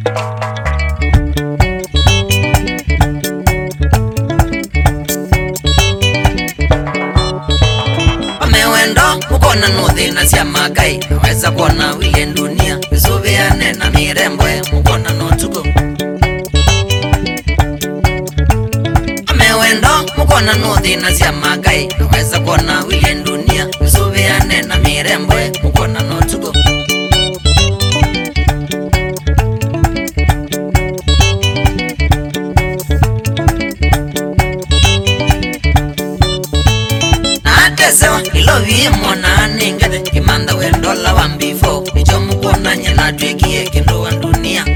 Amewendo mukona nuthi na cia makai naweza kuona wile dunia visuviane na mirembwe mukona notuko. Amewendo mukona nuthi na cia makai naweza kuona wile dunia visuviane na mirembwe mukona notuko. Sewa ilovi mona ningade kimanda wendola wambifo nicho mukona nyena twekie kendo wa dunia.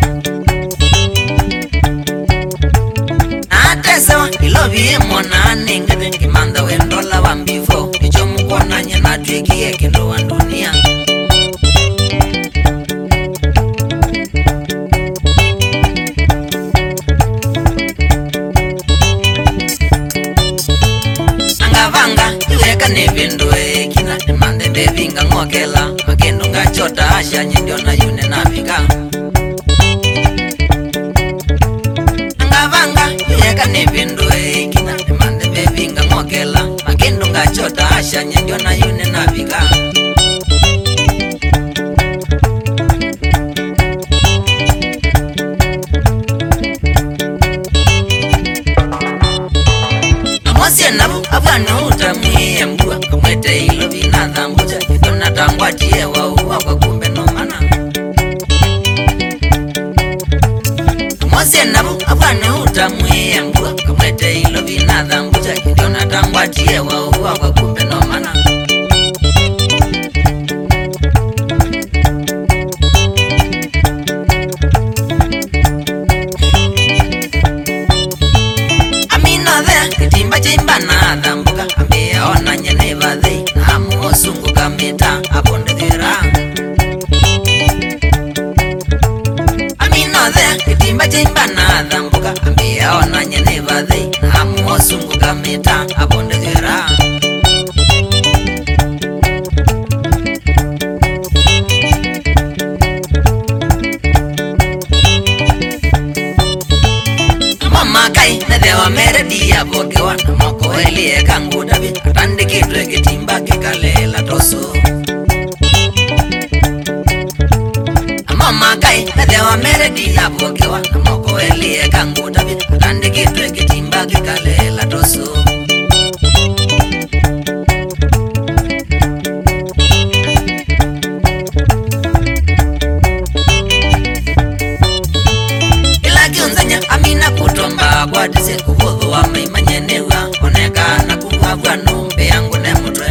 Sewa ilovi mona ningade kimanda wendola wambifo nicho mukona nyena twekie kendo wa dunia. Angavanga iweka nevindwe kina demande bevinga ngokela magendo ngachota asha nyendio na yune navika. Angavanga iweka nevindwe kina demande bevinga ngokela magendo ngachota asha nyendio na yune navika. Amosia nabu abwana utamie mbua kumwete ilo vinadha mbuja kidona tangwatie wa uwa kwa kumbe no mana. Amosia nabu abwana utamie mbua kumwete ilo vinadha mbuja kidona tangwatie wa uwa kwa kumbe no mana. Kitimba chimba na dhambuka ambia ona nyene vadhi amu osungu kamita aponde dhira. Amino dhe kitimba chimba na dhambuka ambia ona nyene vadhi amu osungu kamita aponde dhira. Mama kai nedewa meredi ya boge wana moko elie kangu dabi atande kitwe kitimba kikalela tosu. Mama kai nedewa meredi ya boge wana moko elie kangu dabi atande kitwe kitimba kikalela tosu. Amina kutomba kwa dise kuvodhu wa maimanyenewa onekana kuwavwa numbe yangu ne mutwe.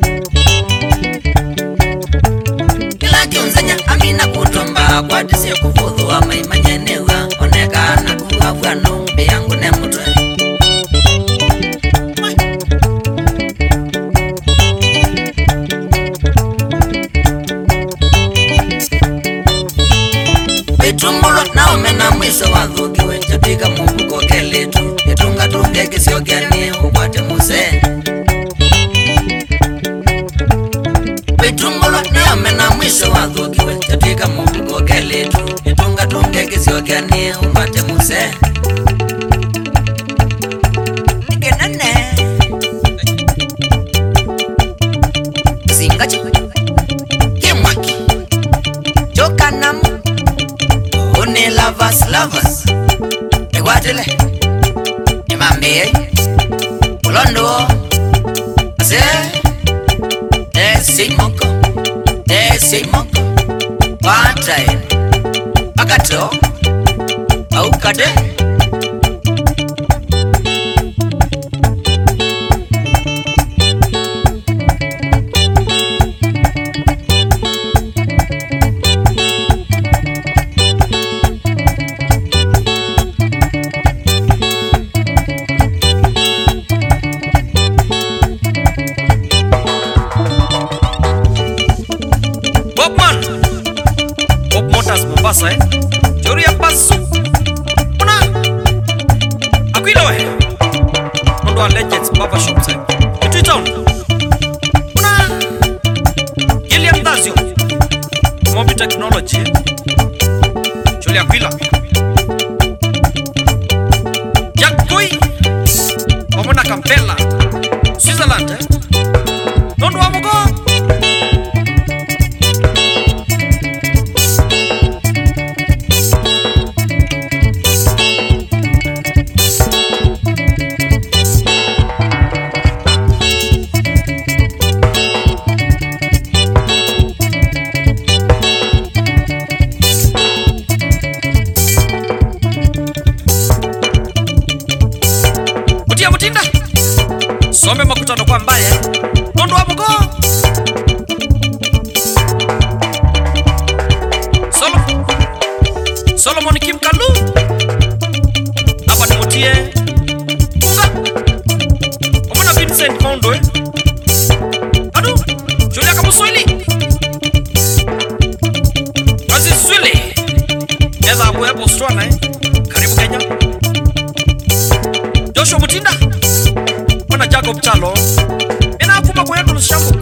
Kila kiunzanya amina kutomba kwa dise kuvodhu wa maimanyenewa onekana kuwavwa numbe yangu ne mutwe. Betumbulo na omena mwiso wadhukiwe chapika mubuko keletu yetunga tunge kisiogani ukwate muse. Betumbulo na omena mwiso wadhukiwe chapika mubuko keletu yetunga tunge kisiogani ukwate muse. Ikenane Singachi Kimwaki Jokanamu One lovers Eguatele Imambe Ulondo Ase Simoko Patae Pakato Aukade Mombasa Jori ya basu Una Aquilo Mondo a legends Baba Shops Kitui Town Una Gillian Dazio Mobi Technology Julia Wesley Aquila Jack Boy Omona Campella Switzerland Nondo wa Mugo Some makutano kwa mbaye Nondo wa Mugo Solomon Kim Kalu Aba nimutie Unga Omona Vincent Mondo Adu Julia Kamuswili Kazi Swili Eza Abuya Botswana Karibu Kenya Joshua Mutinda Jacob Chalo ina kuma kwa yetu shambu